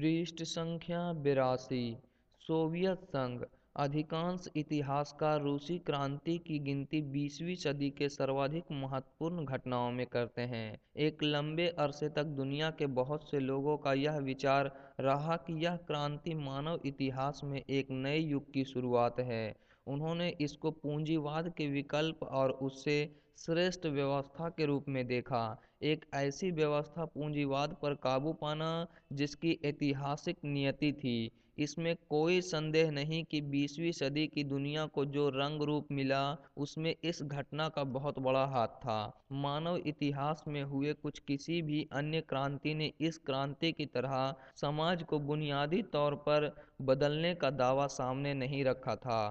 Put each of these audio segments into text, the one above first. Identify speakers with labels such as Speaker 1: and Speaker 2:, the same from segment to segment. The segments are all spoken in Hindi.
Speaker 1: पृष्ठ संख्या 82। सोवियत संघ। अधिकांश इतिहासकार रूसी क्रांति की गिनती 20वीं सदी के सर्वाधिक महत्वपूर्ण घटनाओं में करते हैं। एक लंबे अरसे तक दुनिया के बहुत से लोगों का यह विचार रहा कि यह क्रांति मानव इतिहास में एक नए युग की शुरुआत है। उन्होंने इसको पूंजीवाद के विकल्प और उससे श्रेष्ठ व्यवस्था के रूप में देखा। एक ऐसी व्यवस्था पूंजीवाद पर काबू पाना जिसकी ऐतिहासिक नियति थी। इसमें कोई संदेह नहीं कि 20वीं सदी की दुनिया को जो रंग रूप मिला उसमें इस घटना का बहुत बड़ा हाथ था। मानव इतिहास में हुए कुछ किसी भी अन्य क्रांति ने इस क्रांति की तरह समाज को बुनियादी तौर पर बदलने का दावा सामने नहीं रखा था।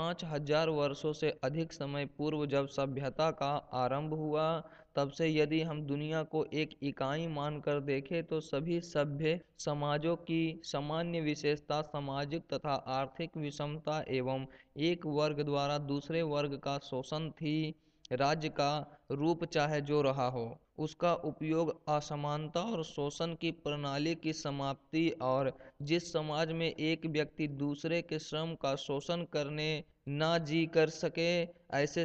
Speaker 1: 5000 वर्षों से अधिक समय पूर्व जब सभ्यता का आरंभ हुआ, तब से यदि हम दुनिया को एक इकाई मानकर देखें तो सभी सभ्य समाजों की सामान्य विशेषता सामाजिक तथा आर्थिक विषमता एवं एक वर्ग द्वारा दूसरे वर्ग का शोषण थी। राज्य का रूप चाहे जो रहा हो, उसका उपयोग असमानता और शोषण की प्रणाली की समाप्ति और जिस समाज में एक व्यक्ति दूसरे के श्रम का शोषण करने ना जी कर सके, ऐसे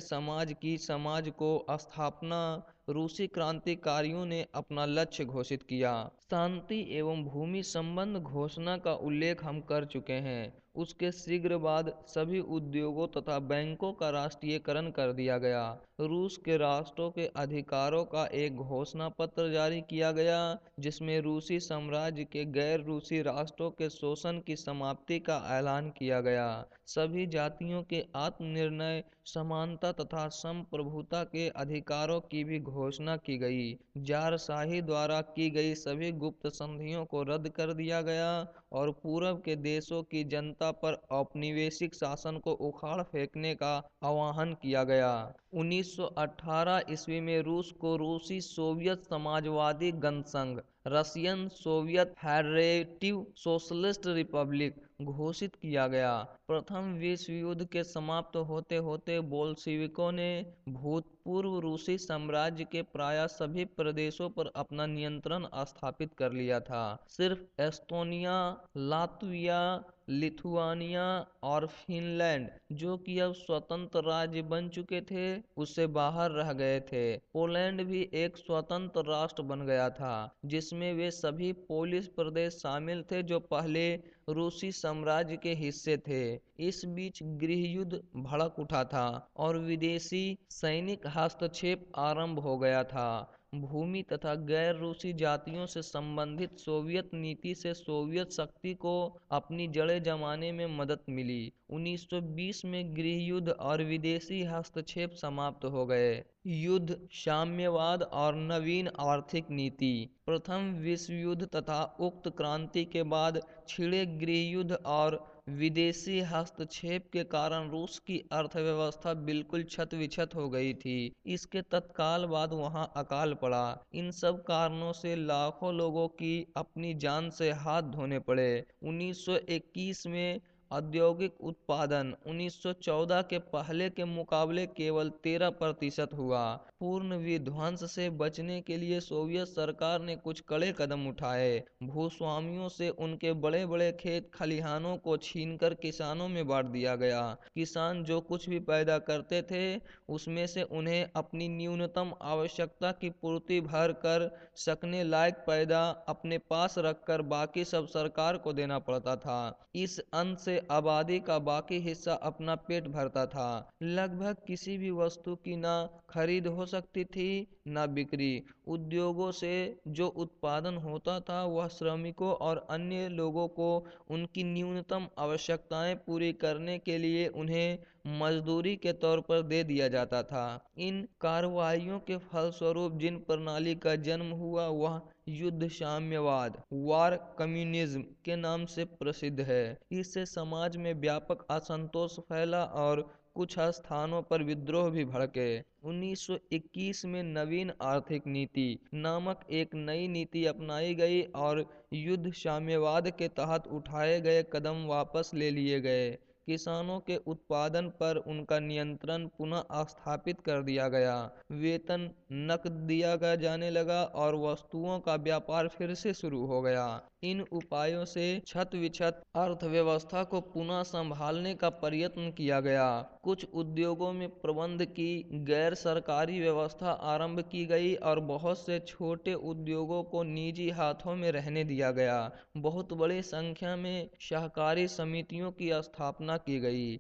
Speaker 1: समाज को स्थापना रूसी क्रांतिकारियों ने अपना लक्ष्य घोषित किया। शांति एवं भूमि संबंध घोषणा का उल्लेख हम कर चुके हैं। उसके शीघ्र बाद सभी उद्योगों तथा बैंकों का राष्ट्रीयकरण कर दिया गया। रूस के राष्ट्रों के अधिकारों का एक घोषणा पत्र जारी किया गया, जिसमें रूसी साम्राज्य के गैर रूसी राष्ट्रों के शोषण की समाप्ति का ऐलान किया गया। सभी जातियों के आत्मनिर्णय, समानता तथा संप्रभुता के अधिकारों की भी घोषणा की गई। जारशाही द्वारा की गई सभी गुप्त संधियों को रद्द कर दिया गया और पूर्व के देशों की जनता पर औपनिवेशिक शासन को उखाड़ फेंकने का आह्वान किया गया। 1918 ईस्वी में रूस को रूसी सोवियत समाजवादी गणसंघ, Russian Soviet Federative Socialist Republic घोषित किया गया। प्रथम विश्व युद्ध के समाप्त होते होते बोल्शेविकों ने भूतपूर्व रूसी साम्राज्य के प्राय सभी प्रदेशों पर अपना नियंत्रण स्थापित कर लिया था। सिर्फ एस्टोनिया, लात्विया, लिथुआनिया और फिनलैंड, जो कि अब स्वतंत्र राज्य बन चुके थे, उससे बाहर रह गए थे। पोलैंड भी एक स्वतंत्र राष्ट्र बन गया था, जिसमें वे सभी पोलिश प्रदेश शामिल थे जो पहले रूसी साम्राज्य के हिस्से थे। इस बीच गृह युद्ध भड़क उठा था और विदेशी सैनिक हस्तक्षेप आरंभ हो गया था। भूमि तथा गैर रूसी जातियों से संबंधित सोवियत नीति से सोवियत शक्ति को अपनी जड़ें जमाने में मदद मिली। 1920 में गृह युद्ध और विदेशी हस्तक्षेप समाप्त हो गए। युद्ध, साम्यवाद और नवीन आर्थिक नीति। प्रथम विश्व युद्ध तथा उक्त क्रांति के बाद छिड़े गृह युद्ध और विदेशी हस्तक्षेप के कारण रूस की अर्थव्यवस्था बिल्कुल क्षत-विक्षत हो गई थी। इसके तत्काल बाद वहां अकाल पड़ा। इन सब कारणों से लाखों लोगों की अपनी जान से हाथ धोने पड़े। 1921 में औद्योगिक उत्पादन 1914 के पहले के मुकाबले केवल 13% हुआ। पूर्ण विध्वंस से बचने के लिए सोवियत सरकार ने कुछ कड़े कदम उठाए। भूस्वामियों से उनके बड़े बड़े खेत खलिहानों को छीनकर किसानों में बांट दिया गया। किसान जो कुछ भी पैदा करते थे, उसमें से उन्हें अपनी न्यूनतम आवश्यकता की पूर्ति भर कर सकने लायक पैदा अपने पास रखकर बाकी सब सरकार को देना पड़ता था। इस अन्न से आबादी का बाकी हिस्सा अपना पेट भरता था। लगभग किसी भी वस्तु की ना खरीद हो सकती थी, ना बिक्री। उद्योगों से जो उत्पादन होता था वह श्रमिकों और अन्य लोगों को उनकी न्यूनतम आवश्यकताएं पूरी करने के लिए उन्हें मजदूरी के तौर पर दे दिया जाता था। इन कार्रवाइयों के फलस्वरूप जिन प्रणाली का जन्म हुआ वह युद्ध साम्यवाद, वार कम्युनिज्म के नाम से प्रसिद्ध है। इससे समाज में व्यापक असंतोष फैला और कुछ स्थानों पर विद्रोह भी भड़के। 1921 में नवीन आर्थिक नीति नामक एक नई नीति अपनाई गई और युद्ध साम्यवाद के तहत उठाए गए कदम वापस ले लिए गए। किसानों के उत्पादन पर उनका नियंत्रण पुनः स्थापित कर दिया गया, वेतन नकद दिया जाने लगा और वस्तुओं का व्यापार फिर से शुरू हो गया। इन उपायों से क्षत-विक्षत अर्थव्यवस्था को पुनः संभालने का प्रयत्न किया गया। कुछ उद्योगों में प्रबंध की गैर सरकारी व्यवस्था आरंभ की गई और बहुत से छोटे उद्योगों को निजी हाथों में रहने दिया गया। बहुत बड़ी संख्या में सहकारी समितियों की स्थापना की गई।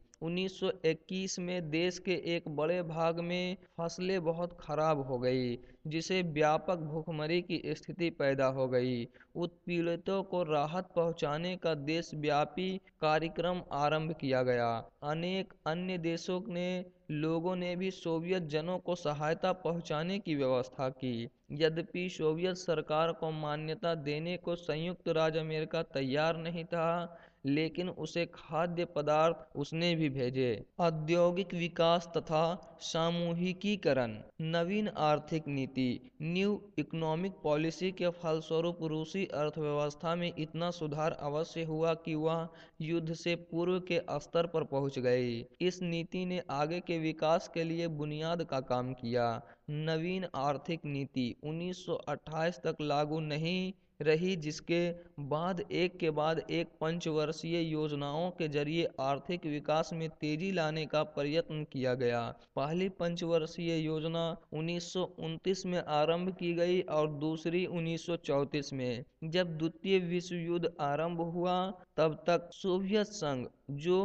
Speaker 1: 1921 में देश के एक बड़े भाग में फसलें बहुत खराब हो गई, जिससे व्यापक भूखमरी की स्थिति पैदा हो गई। उत्पीड़ितों को राहत पहुंचाने का देशव्यापी कार्यक्रम आरंभ किया गया। अनेक अन्य देशों ने लोगों ने भी सोवियत जनों को सहायता पहुंचाने की व्यवस्था की। यद्यपि सोवियत सरकार को मान्यता देने को संयुक्त राज्य अमेरिका तैयार नहीं था, लेकिन उसे खाद्य पदार्थ उसने भी भेजे। औद्योगिक विकास तथा सामूहिकीकरण। नवीन आर्थिक नीति न्यू इकोनॉमिक पॉलिसी के फलस्वरूप रूसी अर्थव्यवस्था में इतना सुधार अवश्य हुआ कि वह युद्ध से पूर्व के स्तर पर पहुंच गई। इस नीति ने आगे के विकास के लिए बुनियाद का काम किया। नवीन आर्थिक नीति 1928 तक लागू नहीं रही, जिसके बाद एक पंचवर्षीय योजनाओं के जरिए आर्थिक विकास में तेजी लाने का प्रयत्न किया गया। पहली पंचवर्षीय योजना 1929 में आरंभ की गई और दूसरी 1934 में। जब द्वितीय विश्व युद्ध आरंभ हुआ, तब तक सोवियत संघ, जो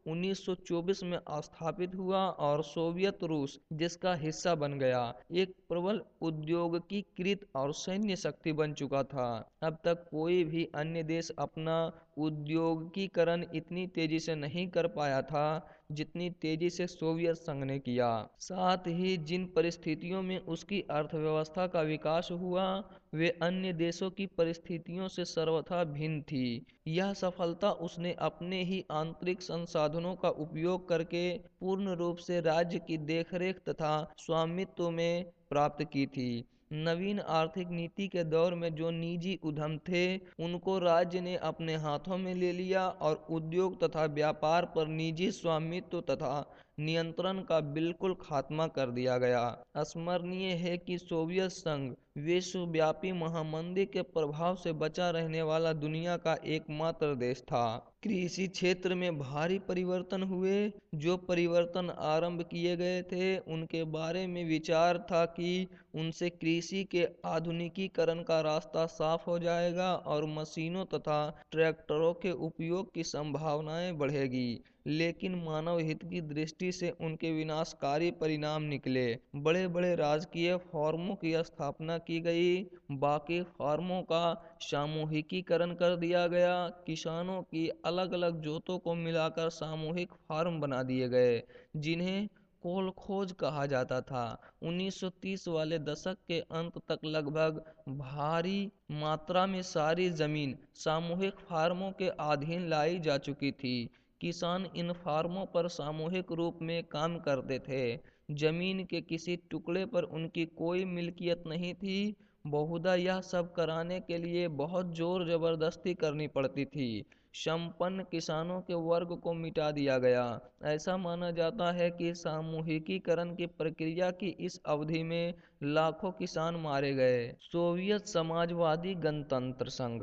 Speaker 1: 1924 में स्थापित हुआ, और सोवियत रूस, जिसका हिस्सा बन गया, एक प्रबल औद्योगिकीकृत और सैन्य शक्ति बन चुका था। अब तक कोई भी अन्य देश अपना औद्योगिकीकरण इतनी तेजी से नहीं कर पाया था जितनी तेजी से सोवियत संघ ने किया। साथ ही जिन परिस्थितियों में उसकी अर्थव्यवस्था का विकास हुआ, वे अन्य देशों की परिस्थितियों से सर्वथा भिन्न थी। यह सफलता उसने अपने ही आंतरिक संसाधनों का उपयोग करके पूर्ण रूप से राज्य की देखरेख तथा स्वामित्व में प्राप्त की थी। नवीन आर्थिक नीति के दौर में जो निजी उद्यम थे, उनको राज्य ने अपने हाथों में ले लिया और उद्योग तथा व्यापार पर निजी स्वामित्व तथा नियंत्रण का बिल्कुल खात्मा कर दिया गया। स्मरणीय है कि सोवियत संघ विश्वव्यापी महामंदी के प्रभाव से बचा रहने वाला दुनिया का एकमात्र देश था। कृषि क्षेत्र में भारी परिवर्तन हुए। जो परिवर्तन आरंभ किए गए थे, उनके बारे में विचार था कि उनसे कृषि के आधुनिकीकरण का रास्ता साफ हो जाएगा और मशीनों तथा ट्रैक्टरों के उपयोग की संभावनाएं बढ़ेगी। लेकिन मानव हित की दृष्टि से उनके विनाशकारी परिणाम निकले। बड़े बड़े राजकीय फर्मों की स्थापना की गई, बाकी फर्मों का सामूहिकीकरण कर दिया गया, किसानों की अलग अलग जोतों को मिलाकर सामूहिक फार्म बना दिए गए, जिन्हें कोलखोज कहा जाता था। 1930 वाले दशक के अंत तक लगभग भारी मात्रा में सारी जमीन सामूहिक फार्मों के अधीन लाई जा चुकी थी। किसान इन फार्मों पर सामूहिक रूप में काम करते थे। जमीन के किसी टुकड़े पर उनकी कोई मिल्कियत नहीं थी। बहुधा यह सब कराने के लिए बहुत जोर जबरदस्ती करनी पड़ती थी। संपन्न किसानों के वर्ग को मिटा दिया गया। ऐसा माना जाता है कि सामूहिकीकरण की प्रक्रिया की इस अवधि में लाखों किसान मारे गए। सोवियत समाजवादी गणतंत्र संघ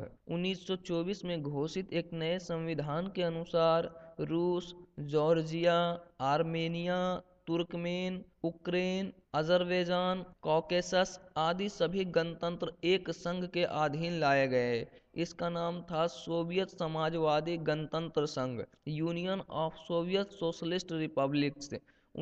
Speaker 1: 1924 में घोषित एक नए संविधान के अनुसार रूस, Georgia, Armenia, Turkmen, Ukraine, Azerbaijan, Caucasus आदि सभी गणतंत्र एक संघ के अधीन लाए गए। इसका नाम था सोवियत समाजवादी गणतंत्र संघ, Union of Soviet Socialist Republics.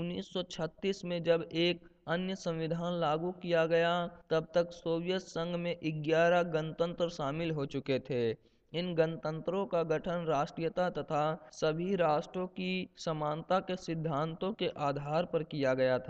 Speaker 1: 1936 में जब एक अन्य संविधान लागू किया गया, तब तक सोवियत संघ में 11 गणतंत्र शामिल हो चुके थे। इन गणतंत्रों का गठन राष्ट्रीयता तथा सभी राष्ट्रों की समानता के सिद्धांतों के आधार पर किया गया था।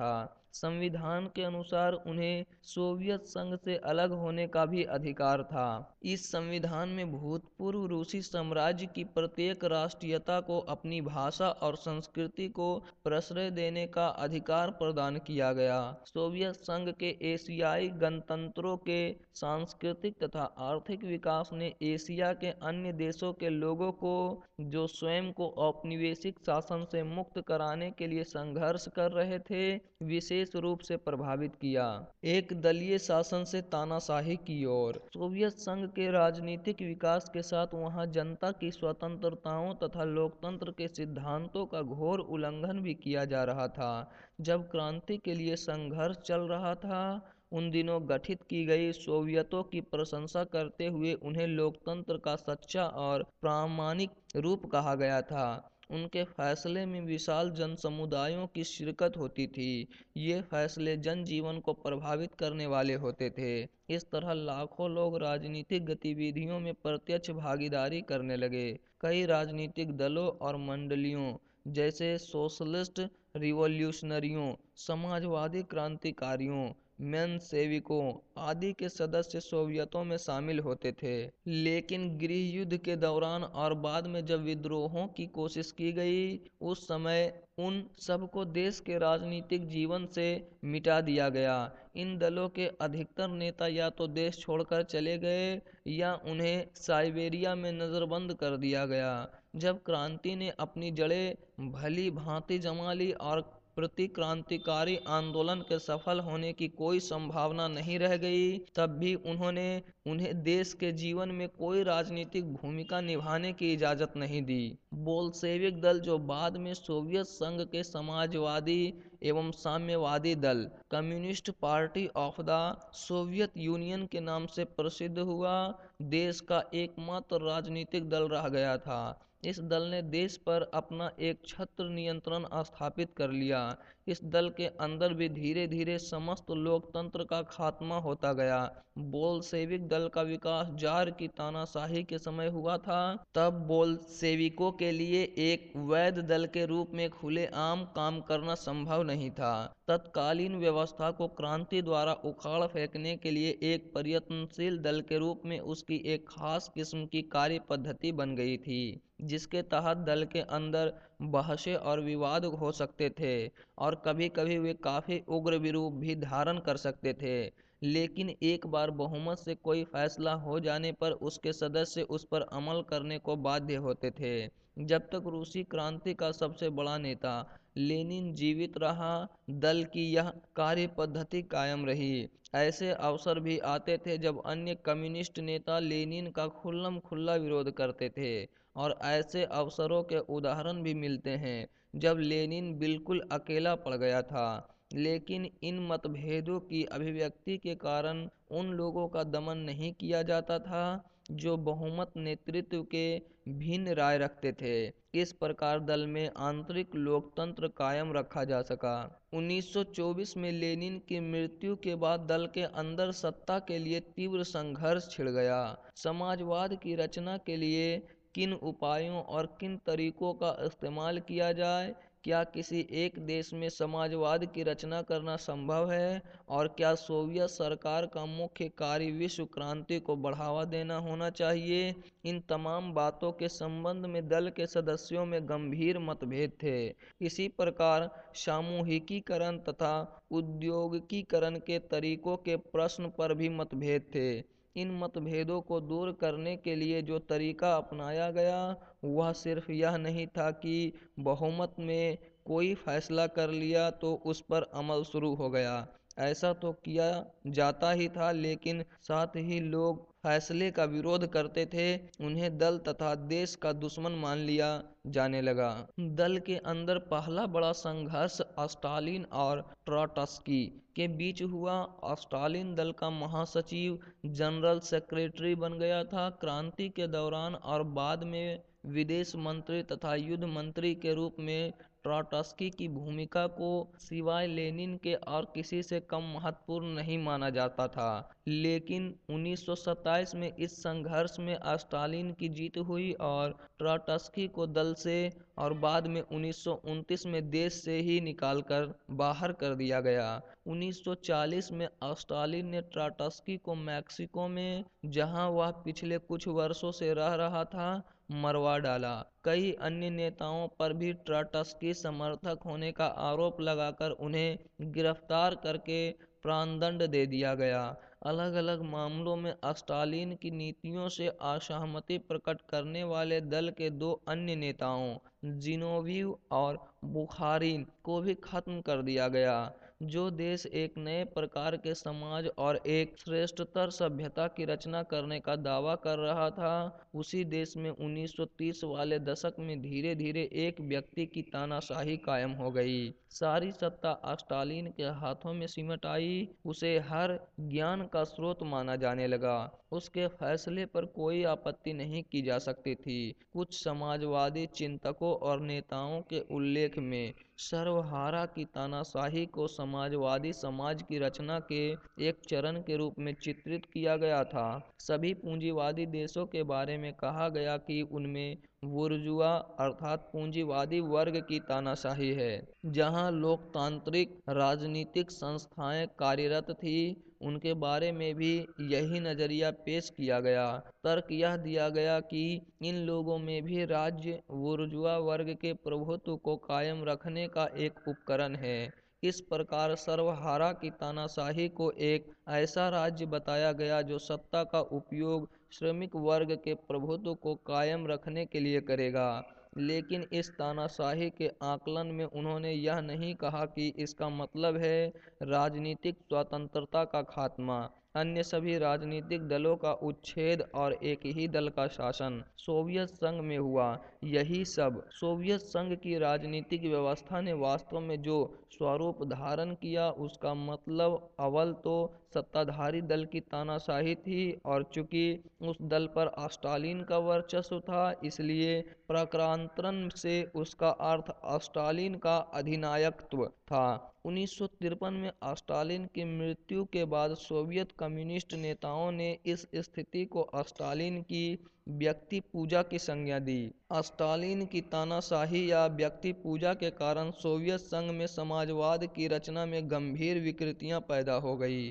Speaker 1: संविधान के अनुसार उन्हें सोवियत संघ से अलग होने का भी अधिकार था। इस संविधान में भूतपूर्व रूसी साम्राज्य की प्रत्येक राष्ट्रीयता को अपनी भाषा और संस्कृति को प्रश्रय देने का अधिकार प्रदान किया गया। सोवियत संघ के एशियाई गणतंत्रों के सांस्कृतिक तथा आर्थिक विकास ने एशिया के अन्य देशों के लोगों को, जो स्वयं को औपनिवेशिक शासन से मुक्त कराने के लिए संघर्ष कर रहे थे, विशेष रूप से प्रभावित किया। एक दलीय शासन से तानाशाही की ओर। सोवियत संघ के राजनीतिक विकास के साथ वहां जनता की स्वतंत्रताओं तथा लोकतंत्र के सिद्धांतों का घोर उल्लंघन भी किया जा रहा था। जब क्रांति के लिए संघर्ष चल रहा था, उन दिनों गठित की गई सोवियतों की प्रशंसा करते हुए उन्हें लोकतंत्र का सच्चा और प्रामाणिक रूप कहा गया था। उनके फैसले में विशाल जनसमुदायों की शिरकत होती थी। ये फैसले जनजीवन को प्रभावित करने वाले होते थे। इस तरह लाखों लोग राजनीतिक गतिविधियों में प्रत्यक्ष भागीदारी करने लगे। कई राजनीतिक दलों और मंडलियों, जैसे सोशलिस्ट रिवॉल्यूशनरियों, समाजवादी क्रांतिकारियों, मेनसेविकों आदि के सदस्य सोवियतों में शामिल होते थे। लेकिन गृह युद्ध के दौरान और बाद में जब विद्रोहों की कोशिश की गई, उस समय उन सबको देश के राजनीतिक जीवन से मिटा दिया गया। इन दलों के अधिकतर नेता या तो देश छोड़कर चले गए या उन्हें साइबेरिया में नजरबंद कर दिया गया। जब क्रांति ने अपनी जड़ें भली भांति जमा ली और प्रतिक्रांतिकारी आंदोलन के सफल होने की कोई संभावना नहीं रह गई, तब भी उन्होंने उन्हें देश के जीवन में कोई राजनीतिक भूमिका निभाने की इजाजत नहीं दी। बोल्शेविक दल, जो बाद में सोवियत संघ के समाजवादी एवं साम्यवादी दल communist party of the Soviet Union के नाम से प्रसिद्ध हुआ, देश का एकमात्र राजनीतिक दल रह गया था। इस दल ने देश पर अपना एक छत्र नियंत्रण स्थापित कर लिया। इस दल के अंदर भी धीरे धीरे समस्त लोकतंत्र का खात्मा होता गया। बोल्शेविक दल का विकास जार की तानाशाही के समय हुआ था। तब बोल्शेविकों के लिए एक वैध दल के रूप में खुलेआम काम करना संभव नहीं था। तत्कालीन व्यवस्था को क्रांति द्वारा उखाड़ फेंकने के लिए एक प्रयत्नशील दल के रूप में उसकी एक खास किस्म की कार्य पद्धति बन गई थी, जिसके तहत दल के अंदर बहसें और विवाद हो सकते थे और कभी कभी वे काफी उग्र रूप भी धारण कर सकते थे। लेकिन एक बार बहुमत से कोई फैसला हो जाने पर उसके सदस्य उस पर अमल करने को बाध्य होते थे। जब तक रूसी क्रांति का सबसे बड़ा नेता लेनिन जीवित रहा, दल की यह कार्य पद्धति कायम रही। ऐसे अवसर भी आते थे जब अन्य कम्युनिस्ट नेता लेनिन का खुल्लम खुल्ला विरोध करते थे, और ऐसे अवसरों के उदाहरण भी मिलते हैं जब लेनिन बिल्कुल अकेला पड़ गया था। लेकिन इन मतभेदों की अभिव्यक्ति के कारण उन लोगों का दमन नहीं किया जाता था जो बहुमत नेतृत्व के भिन्न राय रखते थे। इस प्रकार दल में आंतरिक लोकतंत्र कायम रखा जा सका। 1924 में लेनिन की मृत्यु के बाद दल के अंदर सत्ता के लिए तीव्र संघर्ष छिड़ गया। समाजवाद की रचना के लिए किन उपायों और किन तरीकों का इस्तेमाल किया जाए? क्या किसी एक देश में समाजवाद की रचना करना संभव है? और क्या सोवियत सरकार का मुख्य कार्य विश्व क्रांति को बढ़ावा देना होना चाहिए? इन तमाम बातों के संबंध में दल के सदस्यों में गंभीर मतभेद थे। इसी प्रकार सामूहिकीकरण तथा उद्योगिकीकरण के तरीकों के प्रश्न पर भी मतभेद थे। इन मतभेदों को दूर करने के लिए जो तरीका अपनाया गया, वह सिर्फ यह नहीं था कि बहुमत में कोई फैसला कर लिया तो उस पर अमल शुरू हो गया। ऐसा तो किया जाता ही था, लेकिन साथ ही लोग फैसले का विरोध करते थे। उन्हें दल तथा देश का दुश्मन मान लिया जाने लगा। दल के अंदर पहला बड़ा संघर्ष स्टालिन और ट्रॉट्स्की के बीच हुआ। स्टालिन दल का महासचिव, जनरल सेक्रेटरी बन गया था। क्रांति के दौरान और बाद में विदेश मंत्री तथा युद्ध मंत्री के रूप में ट्रॉट्स्की की भूमिका को सिवाय लेनिन के और किसी से कम महत्वपूर्ण नहीं माना जाता था। लेकिन 1927 में इस संघर्ष में स्टालिन की जीत हुई और ट्रॉट्स्की को दल से और बाद में 1929 में देश से ही निकालकर बाहर कर दिया गया। 1940 में स्टालिन ने ट्रॉट्स्की को मैक्सिको में, जहां वह पिछले कुछ वर्षों से रह रहा था, मरवा डाला। कई अन्य नेताओं पर भी ट्रॉट्स्की समर्थक होने का आरोप लगाकर उन्हें गिरफ्तार करके प्राणदंड दे दिया गया। अलग अलग मामलों में स्टालिन की नीतियों से असहमति प्रकट करने वाले दल के दो अन्य नेताओं, जिनोविव और बुखारिन, को भी खत्म कर दिया गया। जो देश एक नए प्रकार के समाज और एक श्रेष्ठतर सभ्यता की रचना करने का दावा कर रहा था, उसी देश में 1930 वाले दशक में धीरे धीरे एक व्यक्ति की तानाशाही कायम हो गई। सारी सत्ता स्टालिन के हाथों में सिमट आई। उसे हर ज्ञान का स्रोत माना जाने लगा। उसके फैसले पर कोई आपत्ति नहीं की जा सकती थी। कुछ समाजवादी चिंतकों और नेताओं के उल्लेख में सर्वहारा की तानाशाही को समाजवादी समाज की रचना के एक चरण के रूप में चित्रित किया गया था। सभी पूंजीवादी देशों के बारे में कहा गया कि उनमें बुर्जुआ अर्थात पूंजीवादी वर्ग की तानाशाही है। जहां लोकतांत्रिक राजनीतिक संस्थाएं कार्यरत थी, उनके बारे में भी यही नजरिया पेश किया गया। तर्क यह दिया गया कि इन लोगों में भी राज्य बुर्जुआ वर्ग के प्रभुत्व को कायम रखने का एक उपकरण है। इस प्रकार सर्वहारा की तानाशाही को एक ऐसा राज्य बताया गया जो सत्ता का उपयोग श्रमिक वर्ग के प्रभुत्व को कायम रखने के लिए करेगा। लेकिन इस तानाशाही के आकलन में उन्होंने यह नहीं कहा कि इसका मतलब है राजनीतिक स्वतंत्रता का खात्मा, अन्य सभी राजनीतिक दलों का उच्छेद और एक ही दल का शासन। सोवियत संघ में हुआ यही सब। सोवियत संघ की राजनीतिक व्यवस्था ने वास्तव में जो स्वरूप धारण किया, उसका मतलब अव्वल तो सत्ताधारी दल की तानाशाही थी, और चूंकि उस दल पर स्टालिन का वर्चस्व था, इसलिए प्रकारांतरण से उसका अर्थ स्टालिन का अधिनायकत्व था। 1953 में स्टालिन की मृत्यु के बाद सोवियत कम्युनिस्ट नेताओं ने इस स्थिति को स्टालिन की व्यक्ति पूजा की संज्ञा दी। स्टालिन की तानाशाही या व्यक्ति पूजा के कारण सोवियत संघ में समाजवाद की रचना में गंभीर विकृतियां पैदा हो गई।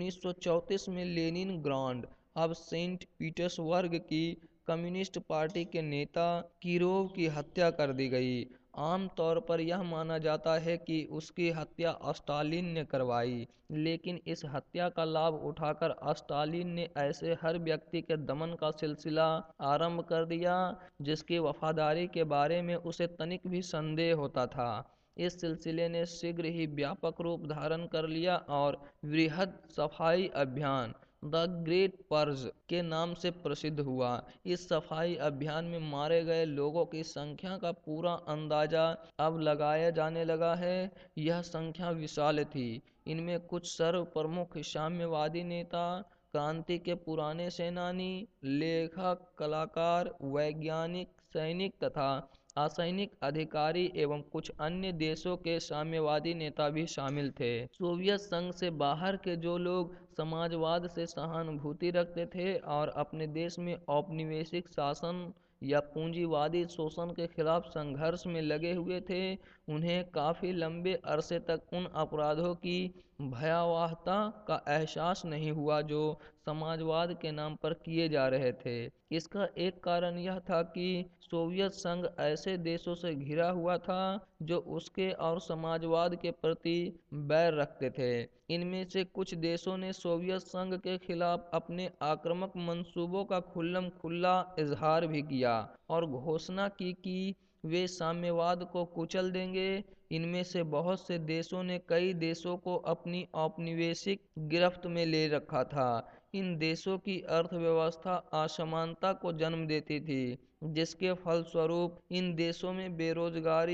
Speaker 1: 1934 में लेनिनग्राड, अब सेंट पीटर्सबर्ग की कम्युनिस्ट पार्टी के नेता किरोव की हत्या कर दी गई। आमतौर पर यह माना जाता है कि उसकी हत्या स्टालिन ने करवाई, लेकिन इस हत्या का लाभ उठाकर स्टालिन ने ऐसे हर व्यक्ति के दमन का सिलसिला आरंभ कर दिया जिसकी वफादारी के बारे में उसे तनिक भी संदेह होता था। इस सिलसिले ने शीघ्र ही व्यापक रूप धारण कर लिया और वृहद सफाई अभियान द ग्रेट पर्ज के नाम से प्रसिद्ध हुआ। इस सफाई अभियान में मारे गए लोगों की संख्या का पूरा अंदाजा अब लगाया जाने लगा है। यह संख्या विशाल थी। इनमें कुछ सर्व प्रमुख साम्यवादी नेता, क्रांति के पुराने सेनानी, लेखक, कलाकार, वैज्ञानिक, सैनिक तथा असैनिक अधिकारी एवं कुछ अन्य देशों के साम्यवादी नेता भी शामिल थे। सोवियत संघ से बाहर के जो लोग समाजवाद से सहानुभूति रखते थे और अपने देश में औपनिवेशिक शासन या पूंजीवादी शोषण के खिलाफ संघर्ष में लगे हुए थे, उन्हें काफी लंबे अरसे तक उन अपराधों की भयावहता का एहसास नहीं हुआ जो समाजवाद के नाम पर किए जा रहे थे। इसका एक कारण यह था कि सोवियत संघ ऐसे देशों से घिरा हुआ था जो उसके और समाजवाद के प्रति बैर रखते थे। इनमें से कुछ देशों ने सोवियत संघ के खिलाफ अपने आक्रामक मंसूबों का खुल्लम खुल्ला इजहार भी किया और घोषणा की कि वे साम्यवाद को कुचल देंगे। इनमें से बहुत से देशों ने कई देशों को अपनी औपनिवेशिक गिरफ्त में ले रखा था। इन देशों की अर्थव्यवस्था असमानता को जन्म देती थी, जिसके फलस्वरूप इन देशों में बेरोजगारी,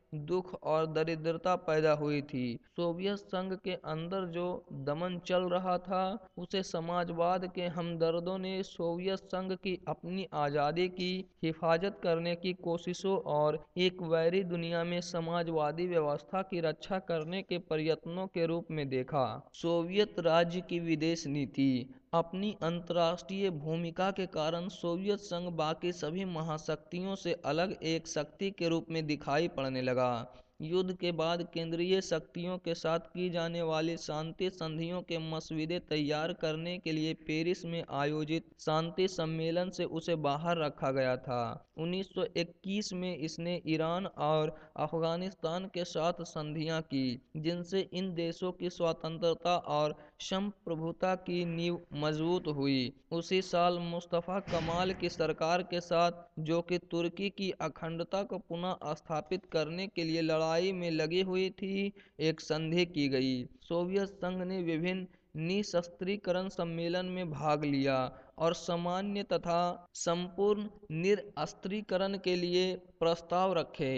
Speaker 1: दुख और दरिद्रता पैदा हुई थी। सोवियत संघ के अंदर जो दमन चल रहा था, उसे समाजवाद के हमदर्दों ने सोवियत संघ की अपनी आज़ादी की हिफाजत करने की कोशिशों और एक वैरी दुनिया में समाजवादी व्यवस्था की रक्षा करने के प्रयत्नों के रूप में देखा। सोवियत राज्य की विदेश नीति। अपनी अंतर्राष्ट्रीय भूमिका के कारण सोवियत संघ बाकी सभी महाशक्तियों से अलग एक शक्ति के रूप में दिखाई पड़ने लगा। युद्ध के बाद केंद्रीय शक्तियों के साथ की जाने वाली शांति संधियों के मसौदे तैयार करने के लिए पेरिस में आयोजित शांति सम्मेलन से उसे बाहर रखा गया था। 1921 में इसने ईरान और अफगानिस्तान के साथ संधियां की, जिनसे इन देशों की स्वतंत्रता और संप्रभुता की नींव मजबूत हुई। उसी साल मुस्तफा कमाल की सरकार के साथ, जो कि तुर्की की अखंडता को पुनः स्थापित करने के लिए लड़ाई में लगी हुई थी, एक संधि की गई। सोवियत संघ ने विभिन्न निशस्त्रीकरण सम्मेलन में भाग लिया और सामान्य तथा संपूर्ण निरस्त्रीकरण के लिए प्रस्ताव रखे।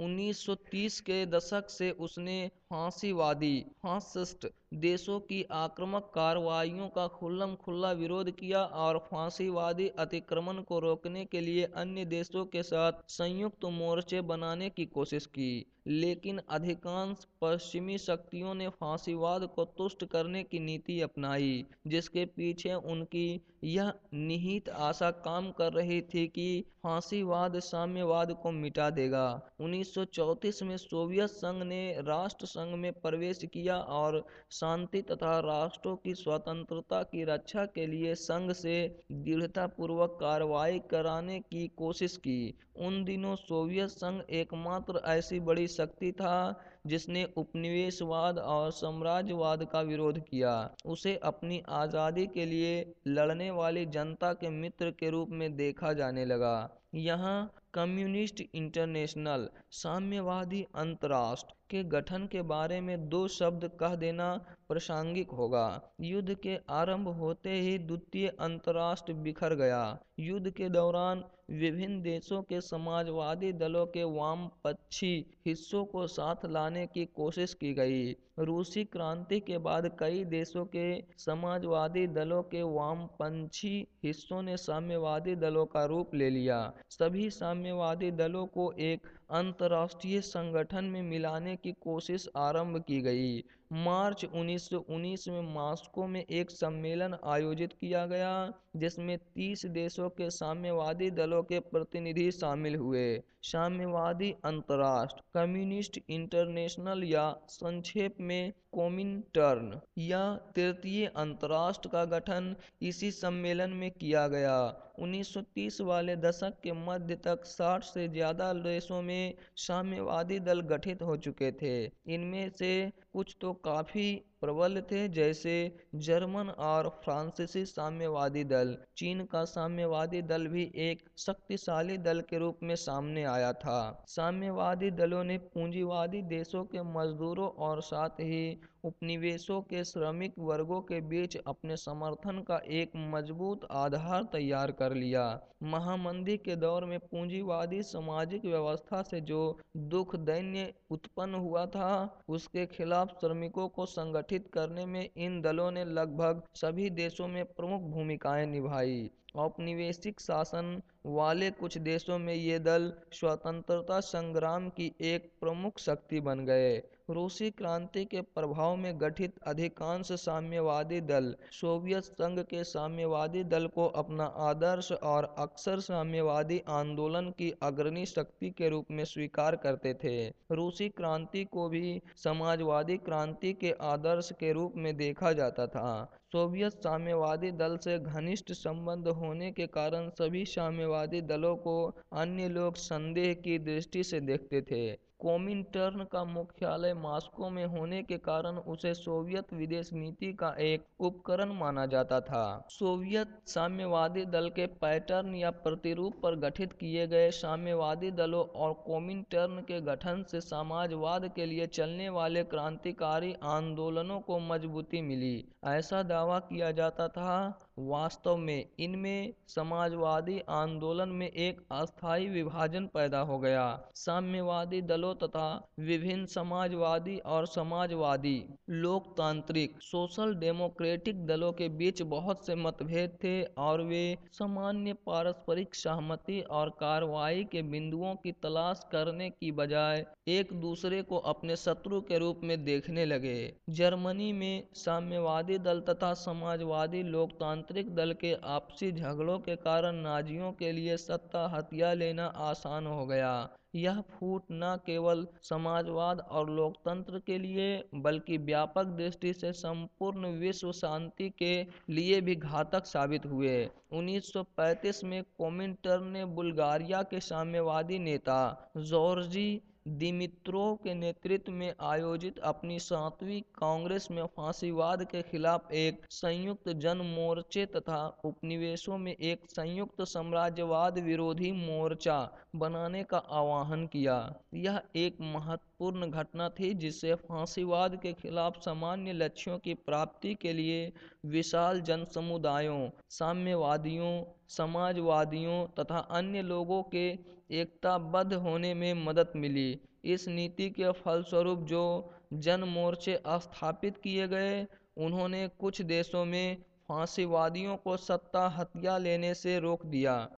Speaker 1: 1930 के दशक से उसने फांसीवादी फासिस्ट देशों की आक्रामक कार्रवाइयों का खुल्लम खुल्ला विरोध किया और फांसीवादी अतिक्रमण को रोकने के लिए अन्य देशों के साथ संयुक्त मोर्चे बनाने की कोशिश की। लेकिन अधिकांश पश्चिमी शक्तियों ने फांसीवाद को तुष्ट करने की नीति अपनाई, जिसके पीछे उनकी यह निहित आशा काम कर रही थी कि फांसीवाद साम्यवाद को मिटा देगा। 1934 में सोवियत संघ ने राष्ट्र संघ में प्रवेश किया और शांति तथा राष्ट्रों की स्वतंत्रता की रक्षा के लिए संघ से दृढ़तापूर्वक कार्रवाई कराने की कोशिश की। उन दिनों सोवियत संघ एकमात्र ऐसी बड़ी शक्ति था जिसने उपनिवेशवाद और साम्राज्यवाद का विरोध किया। उसे अपनी आज़ादी के लिए लड़ने वाली जनता के मित्र के रूप में देखा जाने लगा। यहाँ कम्युनिस्ट इंटरनेशनल साम्यवादी अंतर्राष्ट्र के गठन के बारे में दो शब्द कह देना प्रासंगिक होगा। युद्ध के आरंभ होते ही द्वितीय अंतर्राष्ट्र बिखर गया। युद्ध के दौरान विभिन्न देशों के समाजवादी दलों के वामपंथी हिस्सों को साथ लाने की कोशिश की गई। रूसी क्रांति के बाद कई देशों के समाजवादी दलों के वामपंथी हिस्सों ने साम्यवादी दलों का रूप ले लिया। सभी साम्यवादी दलों को एक अंतर्राष्ट्रीय संगठन में मिलाने की कोशिश आरंभ की गई। मार्च 1919 में मॉस्को में एक सम्मेलन आयोजित किया गया, जिसमें 30 देशों के साम्यवादी दलों के प्रतिनिधि शामिल हुए। साम्यवादी अंतर्राष्ट्र कम्युनिस्ट इंटरनेशनल या संक्षेप में कोमिनटर्न या तृतीय अंतर्राष्ट्र का गठन इसी सम्मेलन में किया गया। 1930 वाले दशक के मध्य तक 60 से ज्यादा देशों में साम्यवादी दल गठित हो चुके थे। इनमें से कुछ तो काफी प्रबल थे, जैसे जर्मन और फ्रांसीसी साम्यवादी दल। चीन का साम्यवादी दल भी एक शक्तिशाली दल के रूप में सामने आया था। साम्यवादी दलों ने पूंजीवादी देशों के मजदूरों और साथ ही उपनिवेशों के श्रमिक वर्गों के बीच अपने समर्थन का एक मजबूत आधार तैयार कर लिया। महामंदी के दौर में पूंजीवादी सामाजिक व्यवस्था से जो दुख दैन्य उत्पन्न हुआ था, उसके खिलाफ श्रमिकों को संगठित करने में इन दलों ने लगभग सभी देशों में प्रमुख भूमिकाएं निभाई। औपनिवेशिक शासन वाले कुछ देशों में ये दल स्वतंत्रता संग्राम की एक प्रमुख शक्ति बन गए। रूसी क्रांति के प्रभाव में गठित अधिकांश साम्यवादी दल सोवियत संघ के साम्यवादी दल को अपना आदर्श और अक्सर साम्यवादी आंदोलन की अग्रणी शक्ति के रूप में स्वीकार करते थे। रूसी क्रांति को भी समाजवादी क्रांति के आदर्श के रूप में देखा जाता था। सोवियत साम्यवादी दल से घनिष्ठ संबंध होने के कारण सभी साम्यवादी दलों को अन्य लोग संदेह की दृष्टि से देखते थे। कोमिंटर्न का मुख्यालय मॉस्को में होने के कारण उसे सोवियत विदेश नीति का एक उपकरण माना जाता था। सोवियत साम्यवादी दल के पैटर्न या प्रतिरूप पर गठित किए गए साम्यवादी दलों और कोमिंटर्न के गठन से समाजवाद के लिए चलने वाले क्रांतिकारी आंदोलनों को मजबूती मिली। ऐसा दावा किया जाता था, वास्तव में इनमें समाजवादी आंदोलन में एक अस्थायी विभाजन पैदा हो गया। साम्यवादी दलों तथा विभिन्न समाजवादी और समाजवादी लोकतांत्रिक सोशल डेमोक्रेटिक दलों के बीच बहुत से मतभेद थे और वे सामान्य पारस्परिक सहमति और कार्रवाई के बिंदुओं की तलाश करने की बजाय एक दूसरे को अपने शत्रु के रूप में देखने लगे। जर्मनी में साम्यवादी दल तथा समाजवादी लोकतांत्रिक दल के आपसी झगड़ों के कारण नाजियों के लिए सत्ता हथिया लेना आसान हो गया। यह फूट न केवल समाजवाद और लोकतंत्र के लिए बल्कि व्यापक दृष्टि से संपूर्ण विश्व शांति के लिए भी घातक साबित हुए। 1935 में कोमिंटर्न ने बुल्गारिया के साम्यवादी नेता जॉर्जी दिमित्रोव के नेतृत्व में आयोजित अपनी 7वीं कांग्रेस में फांसीवाद के खिलाफ एक संयुक्त जन मोर्चे तथा उपनिवेशों में एक संयुक्त साम्राज्यवाद विरोधी मोर्चा बनाने का आह्वान किया। यह एक महत्वपूर्ण घटना थी जिससे फांसीवाद के खिलाफ सामान्य लक्ष्यों की प्राप्ति के लिए विशाल जन समुदायों, साम्यवादियों, समाजवादियों तथा अन्य लोगों के एकताबद्ध होने में मदद मिली। इस नीति के फलस्वरूप जो जन मोर्चे स्थापित किए गए, उन्होंने कुछ देशों में फांसीवादियों को सत्ता हथिया लेने से रोक दिया।